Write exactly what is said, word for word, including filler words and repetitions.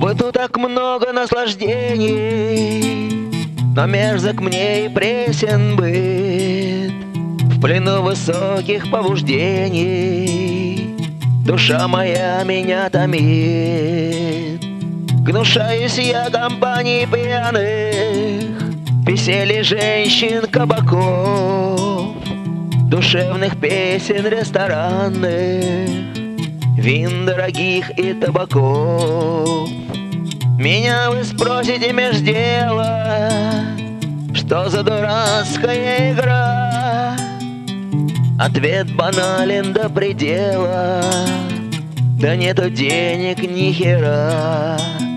быту так много наслаждений, но мерзок мне и пресен быт. В плену высоких побуждений душа моя меня томит. Гнушаюсь я компанией пьяных, веселья женщин, кабаков, душевных песен ресторанных, вин дорогих и табаков. Меня вы спросите меж дела, что за дурацкая игра? Ответ банален до предела: да нету денег ни хера.